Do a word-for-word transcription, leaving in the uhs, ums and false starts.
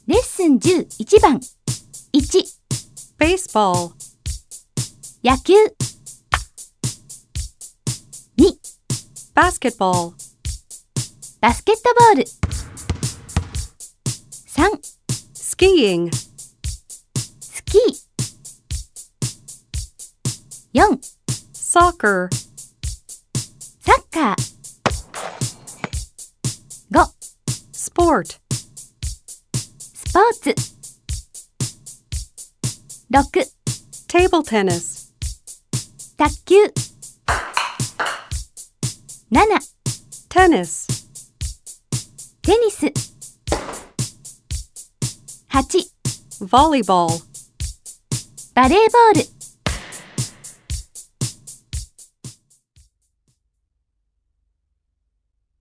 レッスンじゅういちばん。いち、 baseball, 野球。に、 basketball, バスケットボール。さん、 skiing, スキー。よん、 soccer, サッカー。ご、 sport, スポーツ。ろく、 table tennis, 卓球。なな、 tennis, テニス。はち、 volleyball, バレーボール。